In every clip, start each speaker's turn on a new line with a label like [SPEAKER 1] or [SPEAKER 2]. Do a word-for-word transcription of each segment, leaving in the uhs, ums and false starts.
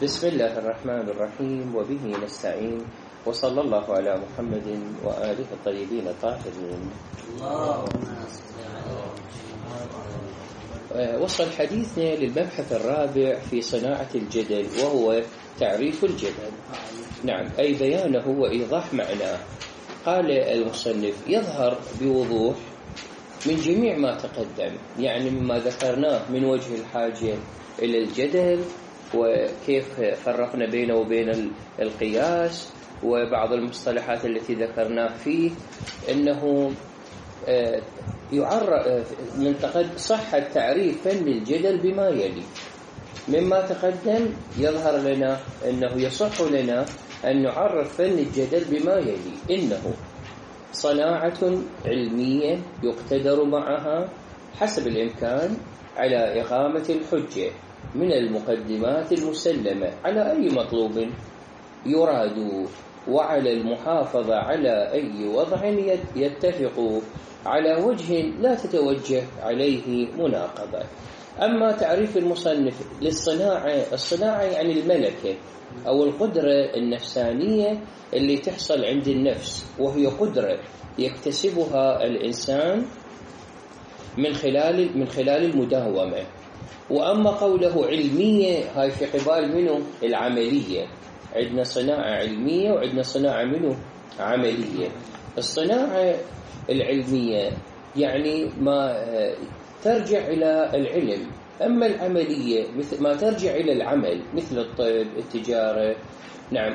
[SPEAKER 1] بسم الله الرحمن الرحيم، وبه نستعين، وصلى الله على محمد وآله الطيبين الطاهرين. وصل حديثنا للمبحث الرابع في صناعة الجدل، وهو تعريف الجدل. نعم، أي بيانه وإيضاح معناه. قال المصنف: يظهر بوضوح من جميع ما تقدم، يعني مما ذكرناه من وجه الحاجة إلى الجدل، وكيف فرقنا بينه وبين القياس، وبعض المصطلحات التي ذكرناه فيه، أنه يعرف من تقدم صحة تعريف فن الجدل بما يلي. مما تقدم يظهر لنا أنه يصح لنا أن نعرف فن الجدل بما يلي: إنه صناعة علمية يقتدر معها حسب الإمكان على إقامة الحجة من المقدمات المسلمة على أي مطلوب يراد، وعلى المحافظة على أي وضع يتفق على وجه لا تتوجه عليه مناقضة. أما تعريف المصنف للصناعة، الصناعة يعني الملكة أو القدرة النفسانية اللي تحصل عند النفس، وهي قدرة يكتسبها الإنسان من خلال من خلال المداومة. وأما قوله علمية، هاي في قبال منه العملية. عندنا صناعة علمية وعندنا صناعة منه عملية. الصناعة العلمية يعني ما ترجع إلى العلم، أما العملية مثل ما ترجع إلى العمل، مثل الطب، التجارة. نعم،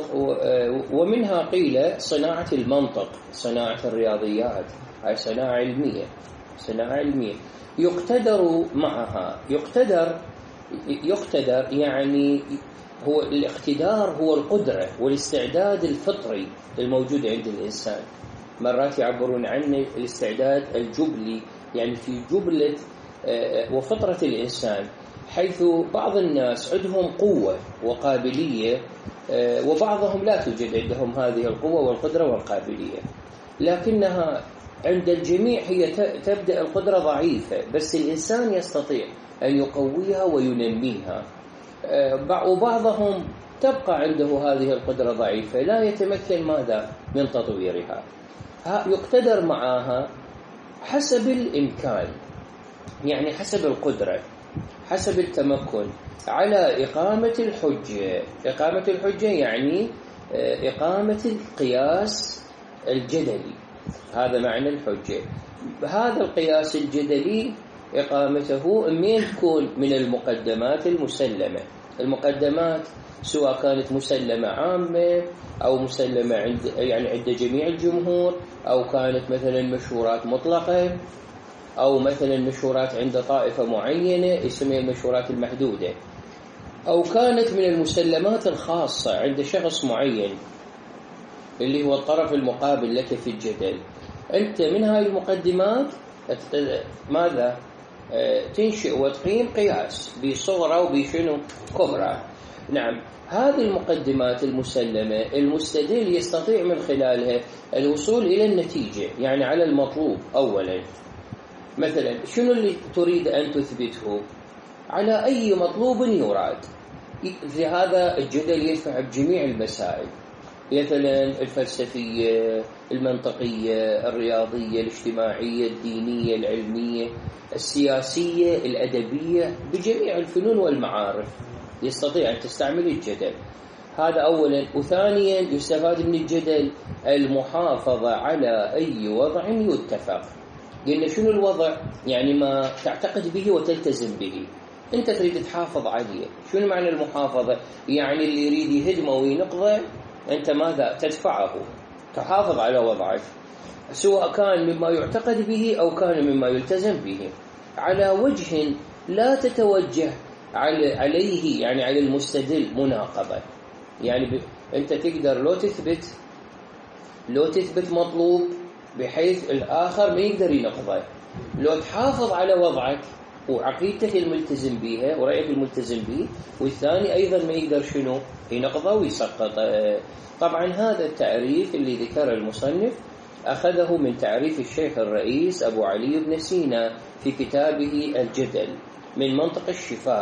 [SPEAKER 1] ومنها قيل صناعة المنطق، صناعة الرياضيات، هاي صناعة علمية. صناعة علمية يقتدر معها. يقتدر يقتدر يعني هو الاقتدار، هو القدرة والاستعداد الفطري الموجود عند الإنسان. مرات يعبرون عنه الاستعداد الجبلي، يعني في جبلة وفطرة الإنسان، حيث بعض الناس عندهم قوة وقابلية، وبعضهم لا توجد عندهم هذه القوة والقدرة والقابلية، لكنها عند الجميع هي تبدأ القدرة ضعيفة، بس الإنسان يستطيع أن يقويها وينميها. وبعضهم تبقى عنده هذه القدرة ضعيفة، لا يتمكن ماذا من تطويرها. يقتدر معها حسب الإمكان، يعني حسب القدرة، حسب التمكن، على إقامة الحجة. إقامة الحجة يعني إقامة القياس الجدلي، هذا معنى الحجة. هذا القياس الجدلي إقامته إما تكون من المقدمات المسلمة. المقدمات سواء كانت مسلمة عامة أو مسلمة عند يعني عند جميع الجمهور، أو كانت مثلا مشهورات مطلقة، أو مثلا مشهورات عند طائفة معينة اسمها المشهورات المحدودة، أو كانت من المسلمات الخاصة عند شخص معين اللي هو الطرف المقابل لك في الجدل. أنت من هاي المقدمات ماذا تنشئ وتقيم قياس بصغرى وبشنو كبرى. نعم، هذه المقدمات المسلمة المستدل يستطيع من خلالها الوصول إلى النتيجة، يعني على المطلوب. أولا مثلا شنو اللي تريد أن تثبته؟ على أي مطلوب يراد. في هذا الجدل يدفع بجميع المسائل، مثلا الفلسفية، المنطقية، الرياضية، الاجتماعية، الدينية، العلمية، السياسية، الأدبية، بجميع الفنون والمعارف يستطيع أن تستعمل الجدل. هذا أولا. وثانيا يستفاد من الجدل المحافظة على أي وضع يتفق. قلنا شنو الوضع؟ يعني ما تعتقد به وتلتزم به، أنت تريد تحافظ عليه. شنو معنى المحافظة؟ يعني اللي يريد يهدمه وينقضه أنت ماذا تدفعه، تحافظ على وضعك، سواء كان مما يعتقد به أو كان مما يلتزم به، على وجه لا تتوجه عليه، يعني على المستدل مناقضة. يعني ب... أنت تقدر لو تثبت لو تثبت مطلوب بحيث الآخر ما يقدر ينقضه، لو تحافظ على وضعك وعقيدتك الملتزم بها ورأيك الملتزم به، والثاني أيضا ما يقدر شنو ينقضه ويسقطه. طبعا هذا التعريف اللي ذكر المصنف أخذه من تعريف الشيخ الرئيس أبو علي بن سينا في كتابه الجدل من منطق الشفاء،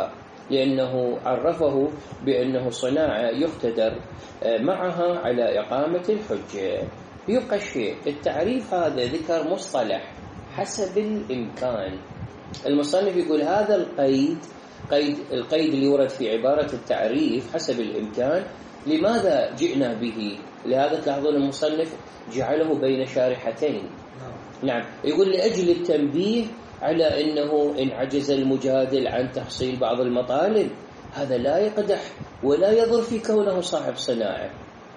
[SPEAKER 1] لأنه عرفه بأنه صناعة يقتدر معها على إقامة الحجة. يبقى الشيء التعريف هذا ذكر مصطلح حسب الإمكان. المصنف يقول هذا القيد قيد القيد اللي ورد في عبارة التعريف حسب الإمكان، لماذا جئنا به؟ لهذا تلاحظون المصنف جعله بين شارحتين. نعم، يقول لأجل التنبيه على أنه إن عجز المجادل عن تحصيل بعض المطالب هذا لا يقدح ولا يضر في كونه صاحب صناعة.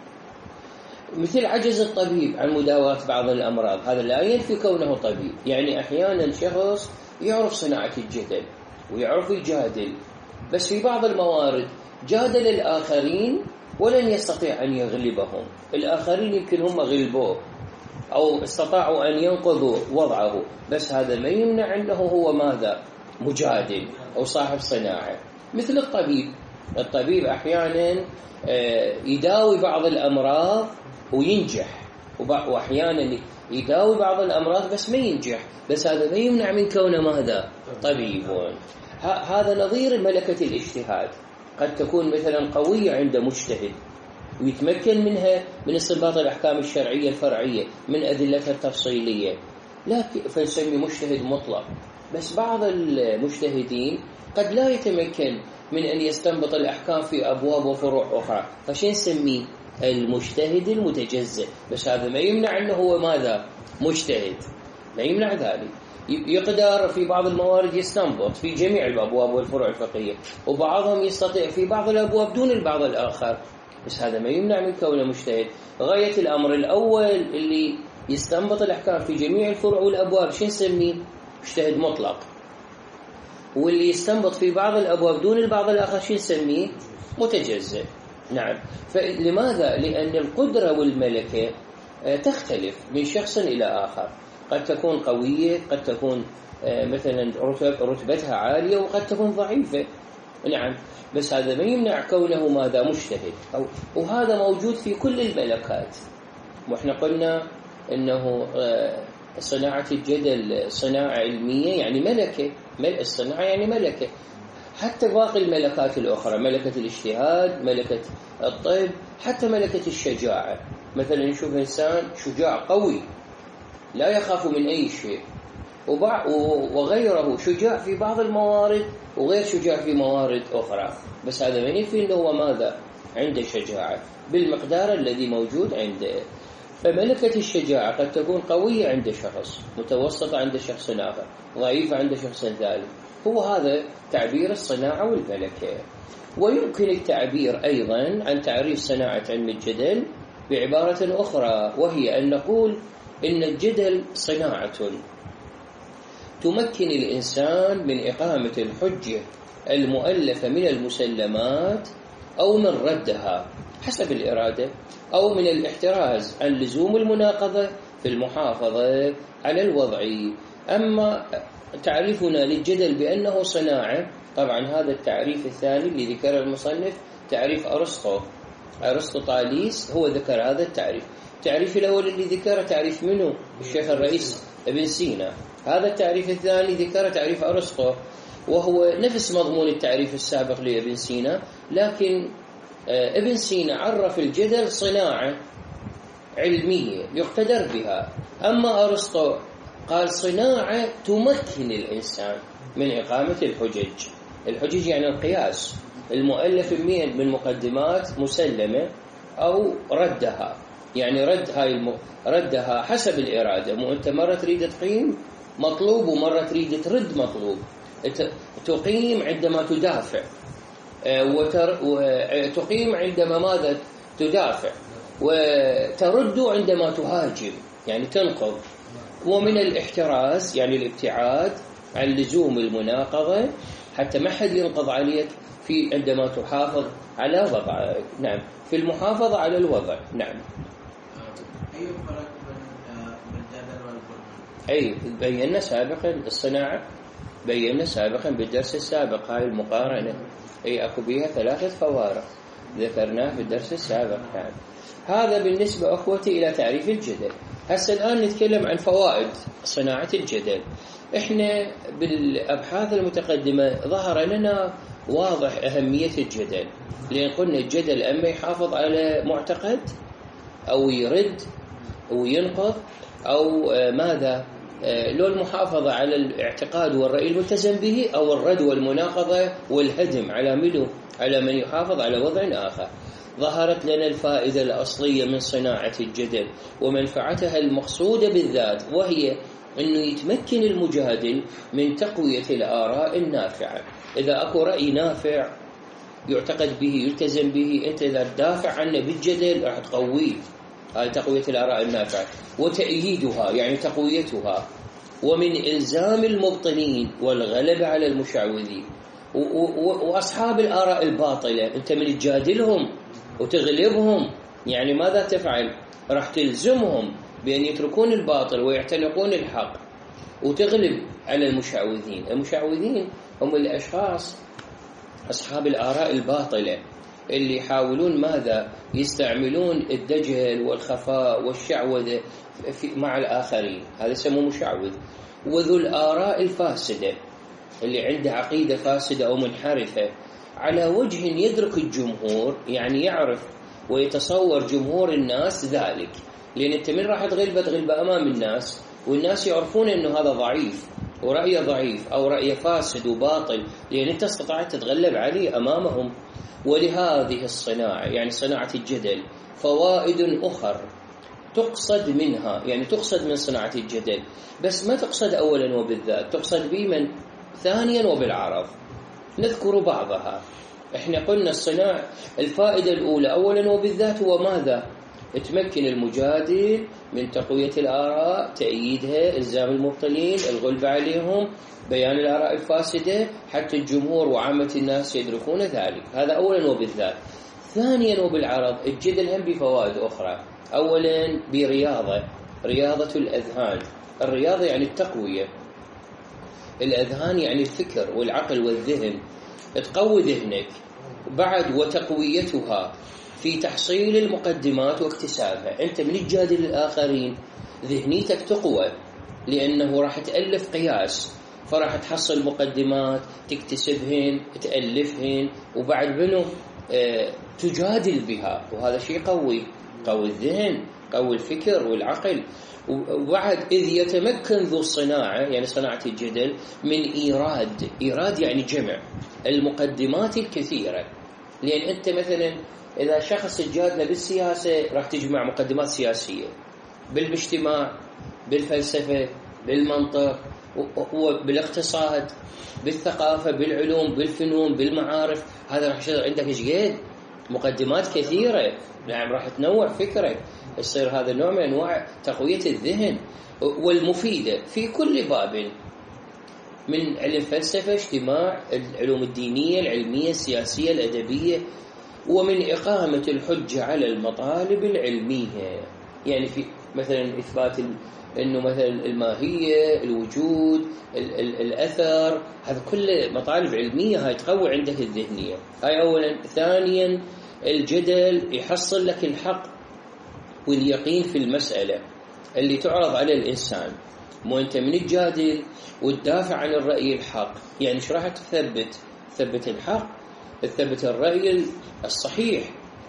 [SPEAKER 1] مثل عجز الطبيب عن مداواة بعض الأمراض، هذا لا ينفي كونه طبيب. يعني أحيانا شخص يعرف صناعة الجدل ويعرف يجادل، بس في بعض الموارد جادل الآخرين ولن يستطيع أن يغلبهم، الآخرين يمكن هم غلبوه أو استطاعوا أن ينقذوا وضعه، بس هذا ما يمنع أنه هو ماذا؟ مجادل أو صاحب صناعة. مثل الطبيب، الطبيب أحيانا يداوي بعض الأمراض وينجح، وأحيانا يداوي بعض الأمراض بس ما ينجح، بس هذا ما يمنع من كونه ماذا؟ طبيب. هذا نظير ملكة الاجتهاد، قد تكون مثلا قوية عند مجتهد ويتمكن منها من استنباط الأحكام الشرعية الفرعية من أدلتها التفصيلية، لكن فنسمي مجتهد مطلق. بس بعض المجتهدين قد لا يتمكن من أن يستنبط الأحكام في أبواب وفروع أخرى، فشين نسميه؟ المجتهد المتجزئ. بس هذا ما يمنع أنه هو ماذا؟ مجتهد، ما يمنع ذلك. يقدر في بعض الموارد يستنبط في جميع الأبواب والفروع الفقهية، وبعضهم يستطيع في بعض الأبواب دون البعض الآخر، بس هذا ما يمنع من كونه مجتهد. غاية الأمر الأول اللي يستنبط الأحكام في جميع الفروع والأبواب شو نسميه؟ مجتهد مطلق. واللي يستنبط في بعض الأبواب دون البعض الآخر شو نسميه؟ متجزئ. نعم. فلماذا؟ لأن القدرة والملكة تختلف من شخص إلى آخر، قد تكون قوية، قد تكون مثلا رتبتها عالية، وقد تكون ضعيفة. نعم، بس هذا ما يمنع كونه ماذا؟ مجتهد. أو وهذا موجود في كل الملكات. وإحنا قلنا إنه صناعة الجدل صناعة علمية، يعني ملكة، الصناعة يعني ملكة. حتى باقي الملكات الأخرى، ملكة الاجتهاد، ملكة الطب، حتى ملكة الشجاعة. مثلا نشوف إنسان شجاع قوي لا يخاف من أي شيء، وغيره شجاع في بعض الموارد وغير شجاع في موارد أخرى، بس هذا ما ينفي أنه هو ماذا؟ عنده شجاعة بالمقدار الذي موجود عنده. فملكة الشجاعة قد تكون قوية عند شخص، متوسطة عند شخص آخر، ضعيفة عند شخص ثالث. هو هذا تعبير الصناعة والملكة. ويمكن التعبير أيضا عن تعريف صناعة علم الجدل بعبارة أخرى، وهي أن نقول إن الجدل صناعة تمكن الإنسان من إقامة الحجة المؤلفة من المسلمات أو من ردها حسب الإرادة، أو من الاحتراز عن لزوم المناقضة في المحافظة على الوضع. أما تعريفنا للجدل بأنه صناعة، طبعا هذا التعريف الثاني اللي ذكر المصنف تعريف أرسطو، أرسطو طاليس هو ذكر هذا التعريف. التعريف الأول اللي ذكره تعريف منه الشيخ الرئيس ابن سينا، هذا التعريف الثاني ذكر تعريف أرسطو، وهو نفس مضمون التعريف السابق لابن سينا، لكن ابن سينا عرف الجدل صناعة علمية يقتدر بها، أما أرسطو قال صناعة تمكن الإنسان من إقامة الحجج. الحجج يعني القياس المؤلف من مقدمات مسلمة أو ردها، يعني رد هاي الم... ردها حسب الإرادة. مو أنت مرة تريد تقيم مطلوب ومرة تريد ترد مطلوب. تقيم عندما تدافع، وتر... وتقيم عندما ماذا؟ تدافع، وترد عندما تهاجم يعني تنقض. ومن الاحتراز يعني الابتعاد عن لزوم المناقضة حتى ما حد ينقض عليك في عندما تحافظ على وضعك. نعم، في المحافظة على الوضع. نعم.
[SPEAKER 2] أي فرق بين الجدل والبرهان؟
[SPEAKER 1] أي بينا سابقا الصناعة، بينا سابقا بالدرس السابق هاي المقارنة، أي أكو بها ثلاثة فوارق ذكرناه في الدرس السابق. نعم. هذا بالنسبة أخوتي إلى تعريف الجدل. هسه الآن نتكلم عن فوائد صناعة الجدل. إحنا بالأبحاث المتقدمة ظهر لنا واضح أهمية الجدل، لأن قلنا الجدل أما يحافظ على معتقد أو يرد أو ينقض أو ماذا، لو المحافظة على الاعتقاد والرأي الملتزم به، أو الرد والمناقضة والهدم على منه على من يحافظ على وضع آخر. ظهرت لنا الفائدة الأصلية من صناعة الجدل ومنفعتها المقصودة بالذات، وهي أنه يتمكن المجادل من تقوية الآراء النافعة. إذا أكو رأي نافع يعتقد به يلتزم به، أنت إذا تدافع عنه بالجدل راح تقويه. هذه تقوية الآراء النافعة وتأييدها يعني تقويتها، ومن إلزام المبطلين والغلبة على المشعوذين وأصحاب الآراء الباطلة. أنت من تجادلهم وتغلبهم يعني ماذا تفعل؟ راح تلزمهم بأن يتركون الباطل ويعتنقون الحق، وتغلب على المشعوذين. المشعوذين هم الأشخاص أصحاب الآراء الباطلة اللي يحاولون ماذا؟ يستعملون الدجل والخفاء والشعوذة مع الآخرين، هذا يسموه مشعوذ. وذو الآراء الفاسدة اللي عنده عقيدة فاسدة أو منحرفة على وجه يدرك الجمهور، يعني يعرف ويتصور جمهور الناس ذلك، لأن أنت من راح تغلبه تغلبه أمام الناس، والناس يعرفون أنه هذا ضعيف ورأيه ضعيف أو رأيه فاسد وباطل، لأن أنت استطعت تتغلب عليه أمامهم. ولهذه الصناعة يعني صناعة الجدل فوائد أخر تقصد منها، يعني تقصد من صناعة الجدل، بس ما تقصد أولا وبالذات، تقصد بمن ثانيا وبالعرض. نذكر بعضها. احنا قلنا الصناعة الفائدة الأولى أولا وبالذات هو ماذا؟ تمكن المجادل من تقوية الآراء، تأييدها، إلزام المبطلين، الغلبة عليهم، بيان الآراء الفاسدة حتى الجمهور وعامة الناس يدركون ذلك. هذا أولا وبالذات. ثانيا وبالعرض الجدل هم بفوائد أخرى. أولا برياضة، رياضة الأذهان. الرياضة يعني التقوية، الأذهان يعني الفكر والعقل والذهن، تقوي ذهنك بعد وتقويتها في تحصيل المقدمات واكتسابها. أنت من تجادل الآخرين ذهنيتك تقوى، لأنه راح تألف قياس، فراح تحصل مقدمات تكتسبهن تألفهن، وبعد منه اه تجادل بها، وهذا شيء قوي، قوي الذهن، قوي الفكر والعقل. وبعد إذ يتمكن ذو الصناعة يعني صناعة الجدل من إيراد، إيراد يعني جمع المقدمات الكثيرة. لأن أنت مثلا إذا شخص تجادل بالسياسة راح تجمع مقدمات سياسية، بالاجتماع، بالفلسفة، بالمنطق، وبالاقتصاد، بالثقافة، بالعلوم، بالفنون، بالمعارف. هذا راح يصير عندك ايش مقدمات كثيرة. نعم راح تنوع فكرك، يصير هذا نوع من أنواع تقوية الذهن والمفيدة في كل باب، من علم فلسفة، اجتماع، العلوم الدينية، العلمية، السياسية، الأدبية، ومن إقامة الحجة على المطالب العلمية. يعني في مثلا إثبات إنه مثلا الماهية، الوجود، ال ال الأثر، هذا كله مطالب علمية هاي تقوي عندك الذهنية. هاي أولا. ثانيا الجدل يحصل لك الحق واليقين في المسألة اللي تعرض على الإنسان. مو أنت من تجادل وتدافع عن الرأي الحق، يعني ايش راح تثبت؟ تثبت الحق، تثبت الرأي الصحيح،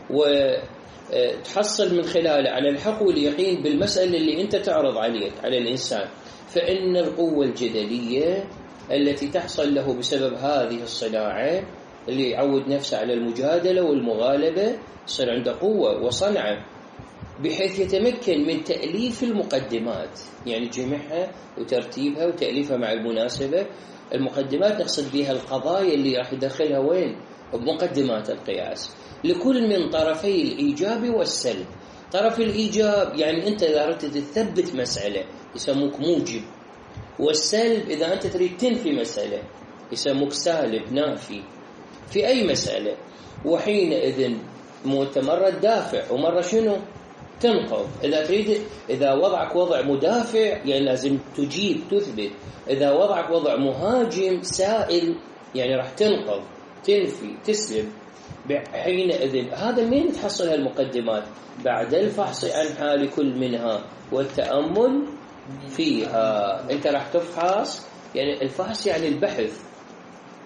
[SPEAKER 1] وتحصل من خلاله على الحق واليقين بالمسألة اللي أنت تعرض عليك على الإنسان. فإن القوة الجدلية التي تحصل له بسبب هذه الصناعة اللي يعود نفسه على المجادلة والمغالبة، صار عنده قوة وصنعة، بحيث يتمكن من تأليف المقدمات، يعني جمعها وترتيبها وتأليفها مع المناسبة. المقدمات نقصد بها القضايا اللي راح يدخلها وين؟ بمقدمات القياس، لكل من طرفي الإيجاب والسلب. طرف الإيجاب يعني أنت إذا أردت تثبت مسألة يسموك موجب، والسلب إذا أنت تريد تنفي مسألة يسموك سالب، نافي في أي مسألة. وحينئذ مرة تدافع ومرة شنو؟ تنقض. إذا تريد، إذا وضعك وضع مدافع يعني لازم تجيب تثبت، إذا وضعك وضع مهاجم سائل يعني راح تنقض، تنفي، تسلب. حينئذ هذا مين تحصل هالمقدمات؟ بعد الفحص عن حال كل منها والتأمل فيها. أنت راح تفحص، يعني الفحص يعني البحث،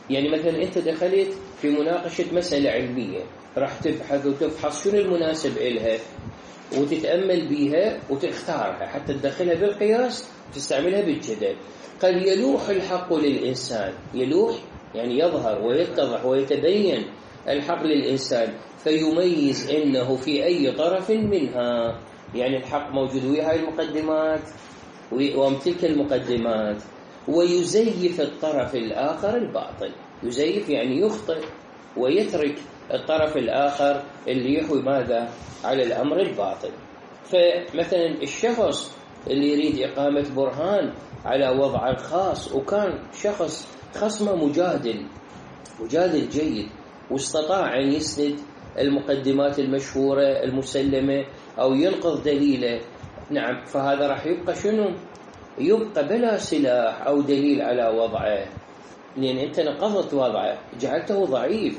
[SPEAKER 1] يعني مثلا أنت دخلت في مناقشة مسألة علمية، راح تبحث وتفحص شنو المناسب إلها وتتأمل بيها وتختارها حتى تدخلها بالقياس تستعملها بالجدل. قد يلوح الحق للإنسان، يلوح يعني يظهر ويتضح ويتبين الحق للإنسان فيميز إنه في أي طرف منها، يعني الحق موجود ويا هاي المقدمات وتلك المقدمات، ويزيف الطرف الآخر الباطل. يزيف يعني يخطئ ويترك الطرف الآخر اللي يحوي ماذا على الأمر الباطل. فمثلا الشخص اللي يريد إقامة برهان على وضع الخاص وكان شخص خصمه مجادل مجادل جيد واستطاع أن يسند المقدمات المشهورة المسلمة أو ينقض دليله، نعم، فهذا راح يبقى شنو؟ يبقى بلا سلاح أو دليل على وضعه، لأن أنت نقضت وضعه جعلته ضعيف.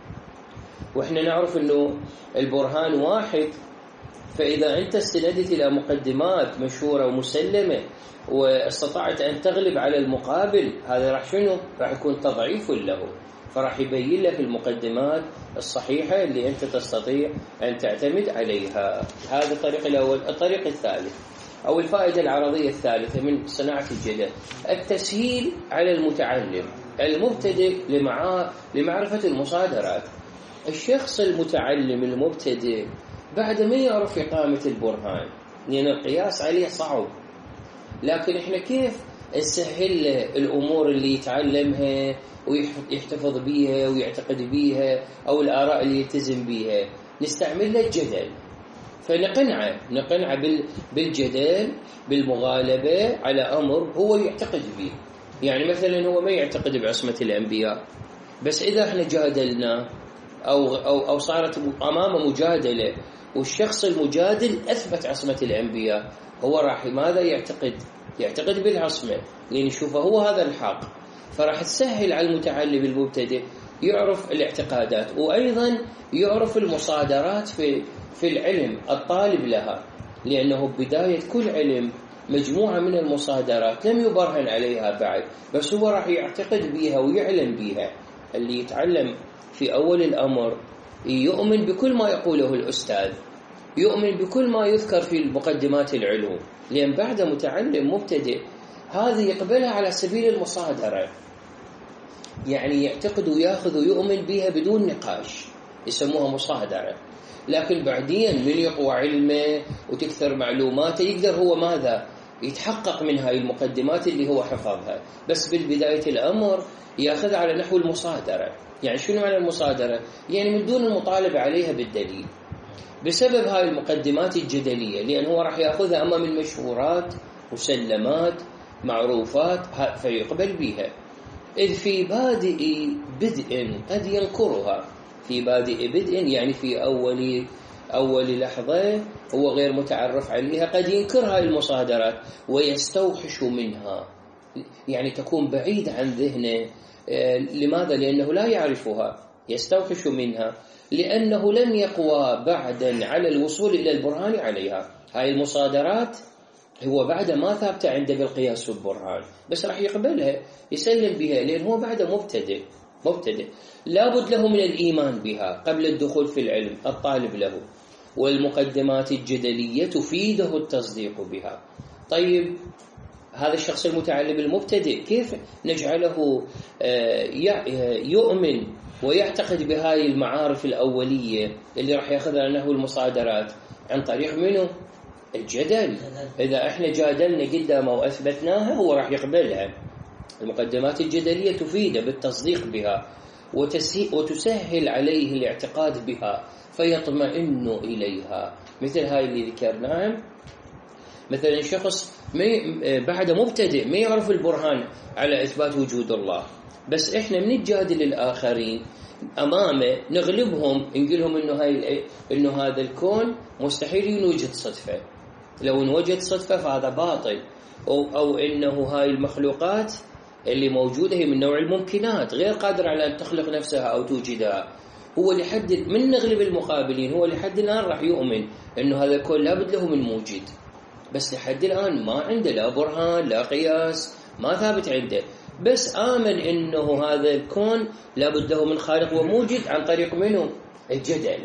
[SPEAKER 1] وإحنا نعرف أنه البرهان واحد، فإذا أنت استندت إلى مقدمات مشهورة ومسلمة واستطعت أن تغلب على المقابل، هذا راح شنو؟ راح يكون تضعيف له، فراح يبين لك المقدمات الصحيحة اللي أنت تستطيع أن تعتمد عليها. هذا الطريق الأول. الطريق الثالث أو الفائدة العرضية الثالثة من صناعة الجدل التسهيل على المتعلم المبتدئ لمع... لمعرفة المصادرات. الشخص المتعلم المبتدئ بعد ما يعرف إقامة البرهان، لأن القياس عليه صعب، لكن إحنا كيف نسهل له الأمور اللي يتعلمها ويحتفظ بيها ويعتقد بيها أو الآراء اللي يلتزم بيها؟ نستعمل له الجدل، فنقنعه نقنعه بالجدل بالمغالبة على أمر هو يعتقد به. يعني مثلا هو ما يعتقد بعصمة الأنبياء، بس إذا احنا جادلنا أو, أو, أو صارت أمامه مجادلة والشخص المجادل أثبت عصمة الأنبياء، هو راح ماذا يعتقد؟ يعتقد بالعصمة، لأن يشوفه هو هذا الحق، فراح تسهل على المتعلم المبتدئ يعرف الاعتقادات، وأيضا يعرف المصادرات في في العلم الطالب لها، لأنه بداية كل علم مجموعة من المصادرات لم يبرهن عليها بعد، بس هو راح يعتقد بها ويعلم بها. اللي يتعلم في أول الأمر يؤمن بكل ما يقوله الأستاذ، يؤمن بكل ما يذكر في مقدمات العلوم، لأن بعد متعلم مبتدئ هذه يقبلها على سبيل المصادرة، يعني يعتقد ويأخذ ويؤمن بها بدون نقاش، يسموها مصادرة. لكن بعدين من يقوى علمه وتكثر معلوماته يقدر هو ماذا يتحقق من هاي المقدمات اللي هو حفظها، بس بالبداية الأمر يأخذ على نحو المصادرة. يعني شنو معنى المصادرة؟ يعني من دون المطالبة عليها بالدليل، بسبب هاي المقدمات الجدلية، لأن هو راح يأخذها أما من مشهورات مسلمات معروفات فيقبل بها. إذ في بادئ بدء قد ينكرها، في بادئ بدء يعني في أول أول لحظة هو غير متعرف عليها، قد ينكرها المصادرات ويستوحش منها، يعني تكون بعيد عن ذهنه. لماذا؟ لأنه لا يعرفها، يستوحش منها لأنه لم يقوى بعدا على الوصول إلى البرهان عليها. هاي المصادرات هو بعد ما ثابت عنده بالقياس والبرهان، بس راح يقبلها يسلم بها، لأن هو بعد مبتدئ مبتدئ لابد له من الإيمان بها قبل الدخول في العلم الطالب له، والمقدمات الجدلية تفيده التصديق بها. طيب هذا الشخص المتعلم المبتدئ كيف نجعله يؤمن ويعتقد بهاي المعارف الأولية اللي راح يأخذها نحو المصادرات؟ عن طريق منه؟ الجدل. إذا احنا جادلنا قدامه وأثبتناها هو راح يقبلها. المقدمات الجدلية تفيده بالتصديق بها وتسهل عليه الاعتقاد بها فيطمئن إليها، مثل هاي اللي ذكرناها. مثلا شخص بعد مبتدئ ما يعرف البرهان على إثبات وجود الله، بس إحنا من نجادل الآخرين أمامه نغلبهم، نقول لهم إنه هاي إنه هذا الكون مستحيل يوجد صدفة، لو نوجد صدفة فهذا باطل، أو أو إنه هاي المخلوقات اللي موجودة هي من نوع الممكنات غير قادرة على أن تخلق نفسها أو توجدها. هو لحد من نغلب المقابلين هو لحد الآن راح يؤمن إنه هذا الكون لابد له من موجد، بس لحد الآن ما عنده لا برهان لا قياس، ما ثابت عنده. بس آمن إنه هذا الكون لابده من خالق وموجد عن طريق منه الجدل،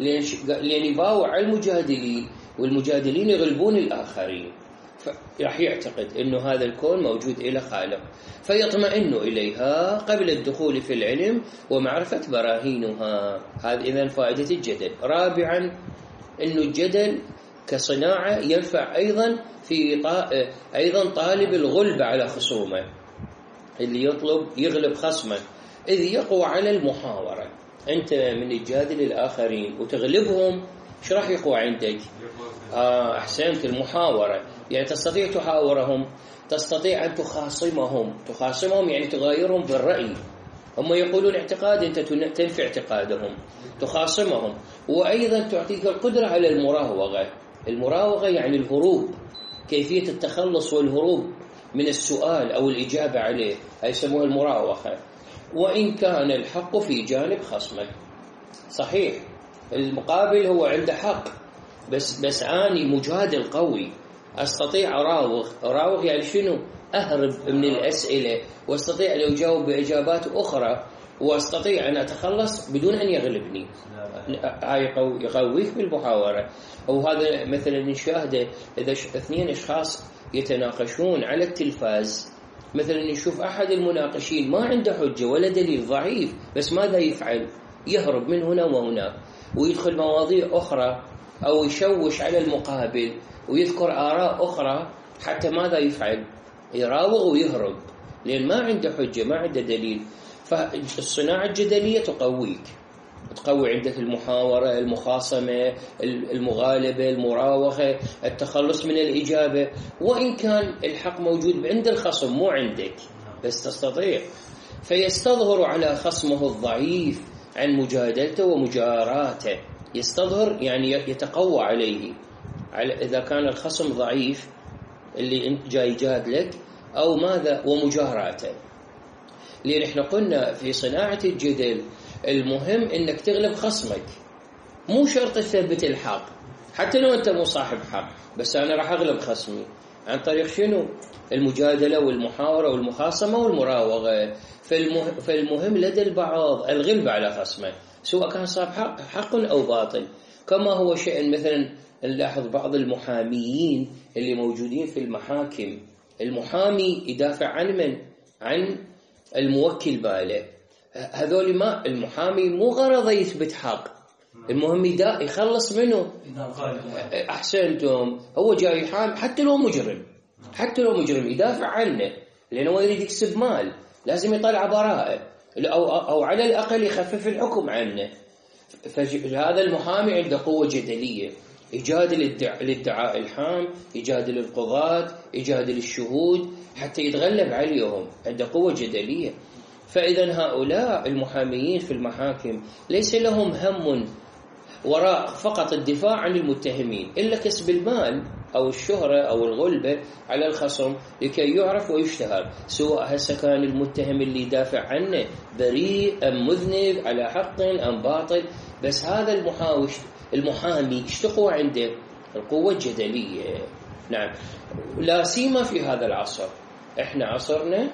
[SPEAKER 1] لأن يباوع المجادلين والمجادلين يغلبون الآخرين، راح يعتقد إنه هذا الكون موجود إلى خالق فيطمئن إليها قبل الدخول في العلم ومعرفة براهينها. هذا إذن فائدة الجدل. رابعا إنه الجدل كصناعة ينفع أيضا في طا... أيضا طالب الغلبة على خصومه، اللي يطلب يغلب خصمه، إذ يقوى على المحاورة. أنت من الجادل الآخرين وتغلبهم، إيش راح يقوى عندك؟ آه أحسنت، المحاورة، يعني تستطيع تحاورهم، تستطيع أن تخاصمهم. تخاصمهم يعني تغايرهم بالرأي، هم يقولون اعتقاد أنت تنفي اعتقادهم، تخاصمهم. وأيضا تعطيك القدرة على المراوغة. المراوغة يعني الهروب، كيفية التخلص والهروب من السؤال أو الإجابة عليه، هي يسموها المراوغة. وإن كان الحق في جانب خصمك، صحيح المقابل هو عنده حق، بس بس أني مجادل قوي، أستطيع أراوغ. أراوغ يعني شنو؟ أهرب من الأسئلة، واستطيع أن أجاوب بإجابات أخرى، واستطيع أن أتخلص بدون أن يغلبني. هاي يقويك بالمحاورة. وهذا مثلا نشاهده إذا اثنين أشخاص يتناقشون على التلفاز، مثلا نشوف أحد المناقشين ما عنده حجة ولا دليل، ضعيف، بس ماذا يفعل؟ يهرب من هنا وهنا ويدخل مواضيع أخرى، أو يشوش على المقابل ويذكر آراء أخرى، حتى ماذا يفعل؟ يراوغ ويهرب، لأن ما عنده حجة، ما عنده دليل. فالصناعة الجدلية تقويك، تقوي عندك المحاورة، المخاصمة، المغالبة، المراوغة، التخلص من الإجابة. وإن كان الحق موجود عند الخصم مو عندك، بس تستطيع. فيستظهر على خصمه الضعيف عن مجادلته ومجاراته. يستظهر يعني يتقوى عليه، إذا كان الخصم ضعيف اللي انت جاي جادلك، أو ماذا، ومجاراته. لأن احنا قلنا في صناعة الجدل المهم انك تغلب خصمك، مو شرط تثبت الحق، حتى لو انت مو صاحب حق، بس انا راح اغلب خصمي عن طريق شنو؟ المجادلة والمحاورة والمخاصمة والمراوغة. فالمهم, فالمهم لدى البعض الغلبة على خصمه، سواء كان صاحب حق, حق أو باطل. كما هو شيء مثلا نلاحظ بعض المحاميين اللي موجودين في المحاكم، المحامي يدافع عن من؟ عن الموكل باله. هذول ما المحامي مو غرضه يثبت حق، المهم يدا يخلص منه. أحسنتم، هو جاي يحام حتى لو مجرم، حتى لو مجرم يدافع عنه، لأنه هو يريد يكسب مال، لازم يطلع براءة، أو, أو على الأقل يخفف الحكم عنه. فهذا المحامي عنده قوة جدلية، يجادل الادعاء الحام، يجادل القضاة، يجادل الشهود حتى يتغلب عليهم، عنده قوة جدلية. فإذا هؤلاء المحاميين في المحاكم ليس لهم هم وراء فقط الدفاع عن المتهمين، إلا كسب المال أو الشهرة أو الغلبة على الخصم لكي يعرف ويشتهر، سواء هسه كان المتهم اللي يدافع عنه بريء أم مذنب، على حق أم باطل. بس هذا المحاوش المحامي اشتقوا عنده القوة الجدلية. نعم، لا سيما في هذا العصر، احنا عصرنا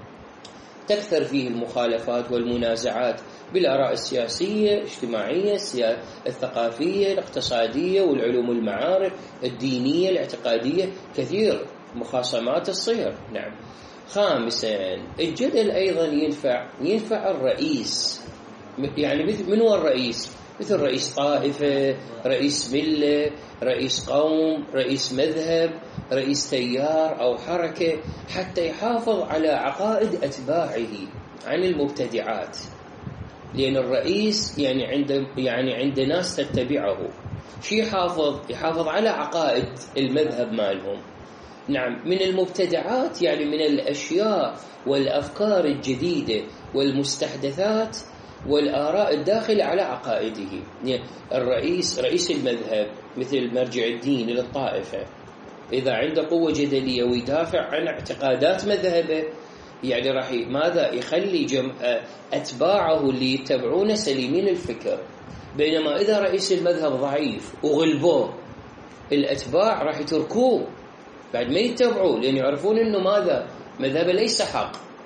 [SPEAKER 1] تكثر فيه المخالفات والمنازعات بالآراء السياسية، الاجتماعية، الثقافية، الاقتصادية، والعلوم المعارف، الدينية، الاعتقادية، كثير مخاصمات تصير. نعم. خامسا، الجدل أيضا ينفع ينفع الرئيس، يعني من هو الرئيس؟ مثل رئيس طائفة، رئيس ملة، رئيس قوم، رئيس مذهب، رئيس تيار أو حركة، حتى يحافظ على عقائد أتباعه عن المبتدعات. لأن الرئيس يعني عند يعني عند ناس تتبعه، شي يحافظ يحافظ على عقائد المذهب مالهم. نعم، من المبتدعات يعني من الأشياء والأفكار الجديدة والمستحدثات والآراء الداخلة على عقائده. يعني الرئيس رئيس المذهب مثل مرجع الدين للطائفة، إذا عنده قوة جدلية ويدافع عن اعتقادات مذهبه، يعني راح ماذا يخلي جم... أتباعه اللي يتبعونه سليمين الفكر. بينما إذا رئيس المذهب ضعيف وغلبوه، الأتباع راح يتركوه بعد ما يتبعوه، لأن يعرفون إنه ماذا مذهبه ليس حق،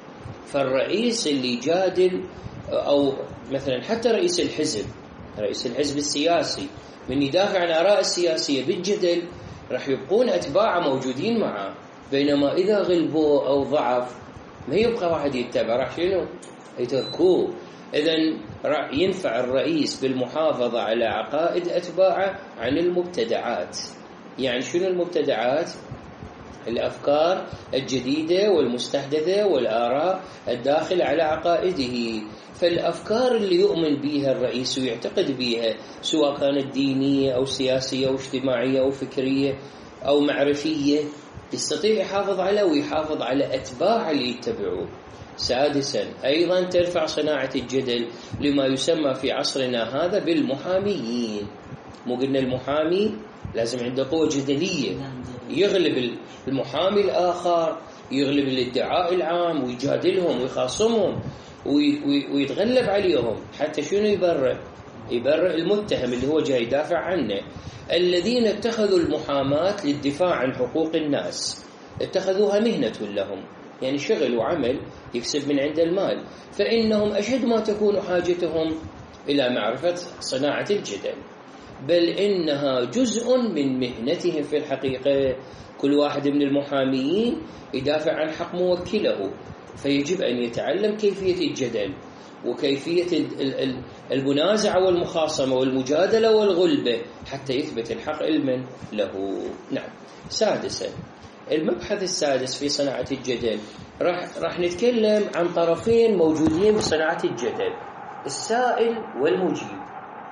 [SPEAKER 1] فالرئيس اللي يجادل، أو مثلا حتى رئيس الحزب رئيس الحزب السياسي من يدافع عن آراء السياسية بالجدل راح يبقون أتباعه موجودين معه، بينما إذا غلبوا أو ضعف ما يبقى واحد يتبع، راح شنو يتركوه. إذن راح ينفع الرئيس بالمحافظة على عقائد أتباعه عن المبتدعات. يعني شنو المبتدعات؟ الأفكار الجديدة والمستحدثة والآراء الداخلة على عقائده. فالأفكار اللي يؤمن بها الرئيس ويعتقد بها، سواء كانت دينية أو سياسية أو اجتماعية أو فكرية أو معرفية، يستطيع يحافظ على ويحافظ على أتباع اللي يتبعوه. سادسا، أيضا ترفع صناعة الجدل لما يسمى في عصرنا هذا بالمحاميين. مو قلنا المحامي لازم عنده قوة جدلية، يغلب المحامي الآخر، يغلب الادعاء العام ويجادلهم ويخاصمهم ويتغلب عليهم، حتى شنو يبرئ يبرئ المتهم اللي هو جاي يدافع عنه. الذين اتخذوا المحاماة للدفاع عن حقوق الناس اتخذوها مهنة لهم، يعني شغل وعمل يكسب من عند المال، فإنهم أشد ما تكون حاجتهم إلى معرفة صناعة الجدل، بل إنها جزء من مهنتهم في الحقيقة. كل واحد من المحاميين يدافع عن حق موكله، فيجب أن يتعلم كيفية الجدل وكيفية المنازعة والمخاصمة والمجادلة والغلبة حتى يثبت الحق علما له. نعم. سادسا، المبحث السادس في صناعة الجدل راح راح نتكلم عن طرفين موجودين بصناعة الجدل، السائل والمجيب.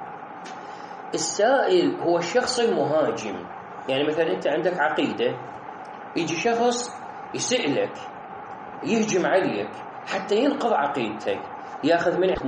[SPEAKER 1] السائل هو الشخص المهاجم، يعني مثلا أنت عندك عقيدة، يجي شخص يسألك يهجم عليك حتى ينقض عقيدتك، ياخذ منك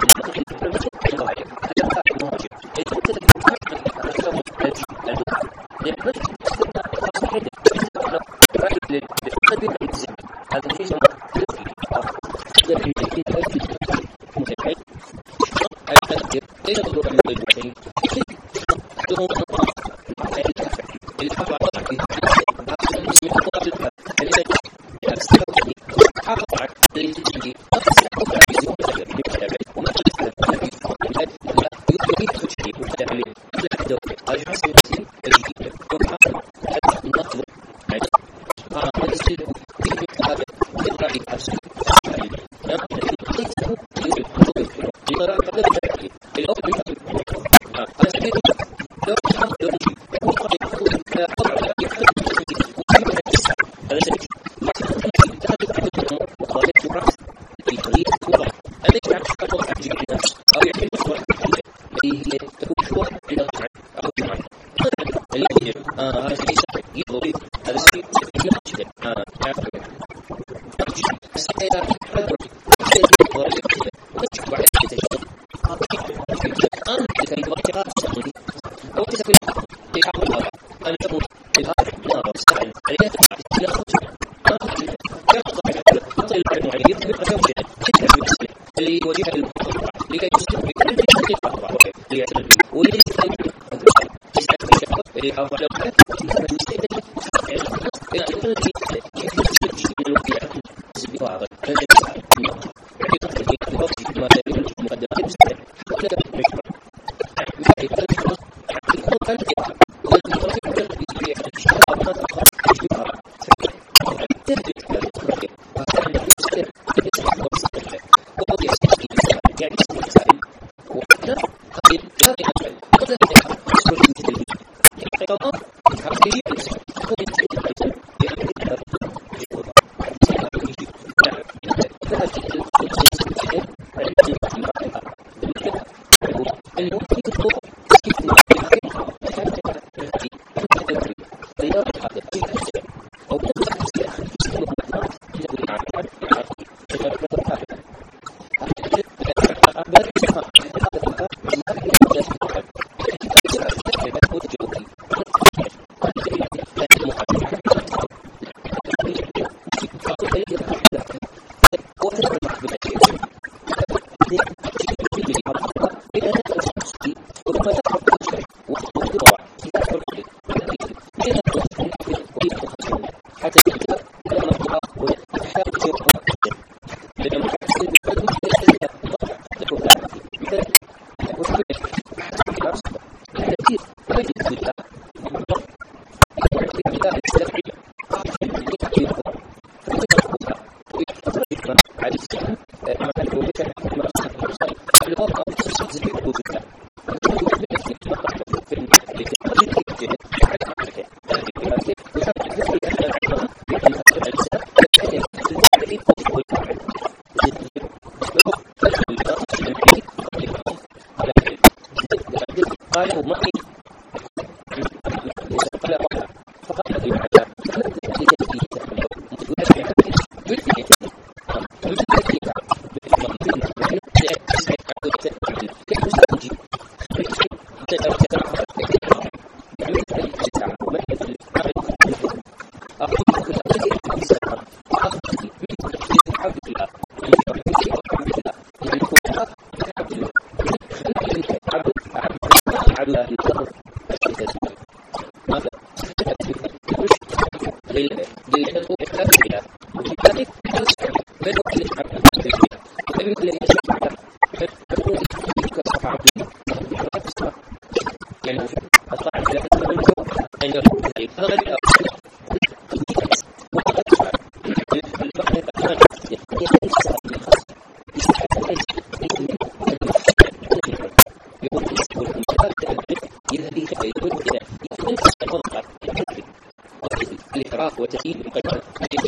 [SPEAKER 1] الإحراف وتسيير القدر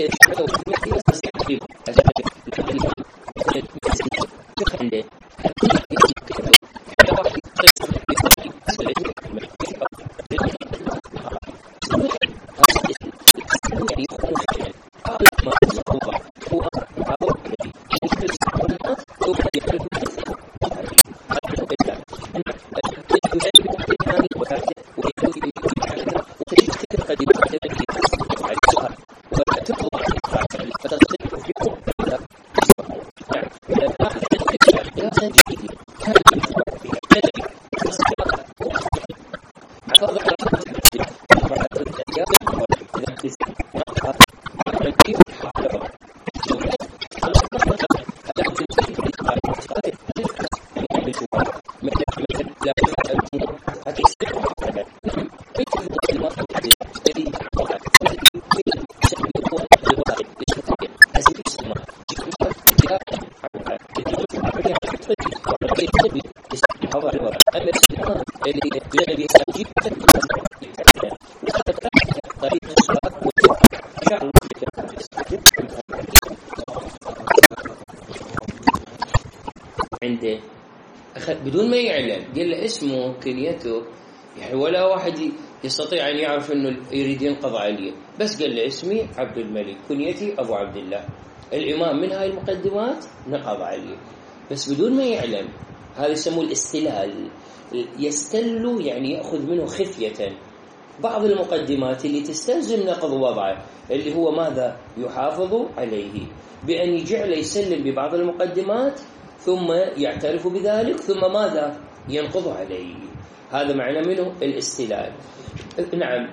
[SPEAKER 1] عنده بدون ما يعلم قال له اسمه كنيته، يعني ولا واحد يستطيع أن يعرف أنه يريد ينقض عليه، بس قال له اسمي عبد الملك، كنيتي أبو عبد الله. الإمام من هاي المقدمات نقض عليه بس بدون ما يعلم. هذا يسموه الاستلال، يستل يعني يأخذ منه خفية بعض المقدمات اللي تستلزم نقض وضعه، اللي هو ماذا يحافظ عليه بأن يجعل يسلم ببعض المقدمات ثم يعترف بذلك ثم ماذا ينقض عليه. هذا معنى منه الاستلال. نعم،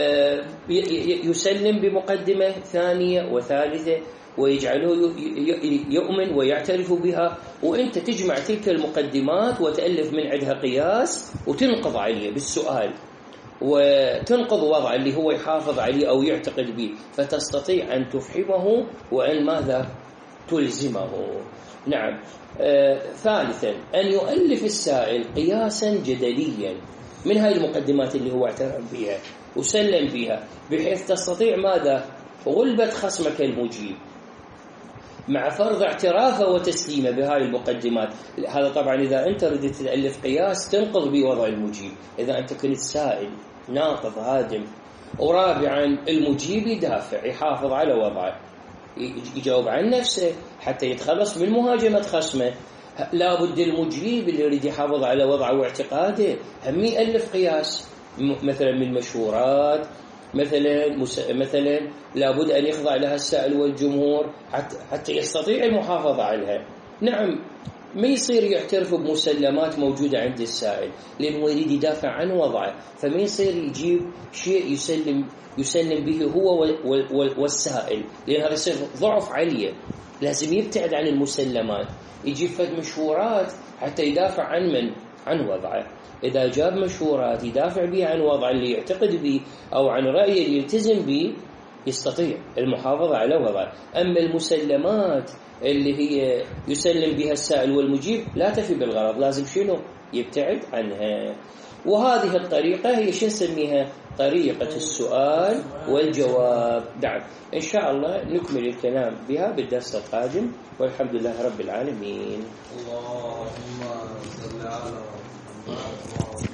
[SPEAKER 1] يسلم بمقدمة ثانية وثالثة ويجعله يؤمن ويعترف بها، وانت تجمع تلك المقدمات وتألف من عندها قياس وتنقض عليه بالسؤال وتنقض وضع اللي هو يحافظ عليه أو يعتقد به، فتستطيع أن تفحمه وأن ماذا تلزمه. نعم. آه ثالثا أن يؤلف السائل قياسا جدليا من هاي المقدمات اللي هو اعترف بها وسلم بها، بحيث تستطيع ماذا غلبة خصمك المجيب مع فرض اعترافه وتسليمه بهاي المقدمات. هذا طبعا إذا أنت ردت تألف قياس تنقض بوضع المجيب، إذا أنت كنت سائل ناقض هادم. ورابعا المجيب يدافع يحافظ على وضعه، يجاوب عن نفسه حتى يتخلص من مهاجمة خصمه. لا بد المجيب اللي يريد يحافظ على وضعه واعتقاده هم يألف قياس مثلا من مشهورات، مثلا مثلا لابد أن يخضع لها السائل والجمهور حتى حتى يستطيع المحافظة عليها. نعم، ما يصير يعترف بمسلمات موجودة عند السائل لأنه يريد يدافع عن وضعه، فما يصير يجيب شيء يسلم يسلم به هو والسائل، لأن هذا يصير ضعف عليه. لازم يبتعد عن المسلمات، يجيب فد مشهورات حتى يدافع عن من عن وضعه. إذا جاب مشهورات يدافع به عن وضع اللي يعتقد به أو عن رأيه اللي يلتزم به يستطيع المحافظة على وضعه. أما المسلمات اللي هي يسلم بها السائل والمجيب لا تفي بالغرض، لازم شنو يبتعد عنها. وهذه الطريقة هي شو نسميها؟ طريقة السؤال والجواب. نعم، إن شاء الله نكمل الكلام بها بالدرس القادم، والحمد لله رب العالمين.
[SPEAKER 2] اللهم صل على محمد.